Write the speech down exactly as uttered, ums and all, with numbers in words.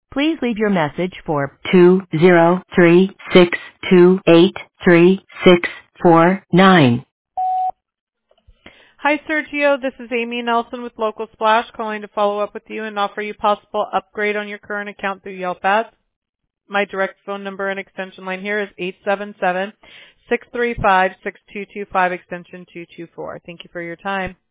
Please leave your message for two zero three six two eight three six four nine. Hi, Sergio. This is Amy Nelson with Local Splash calling to follow up with you and offer you possible upgrade on your current account through Yelp Ads. My direct phone number and extension line here is eight seven seven, six three five, six two two five, extension two two four. Thank you for your time.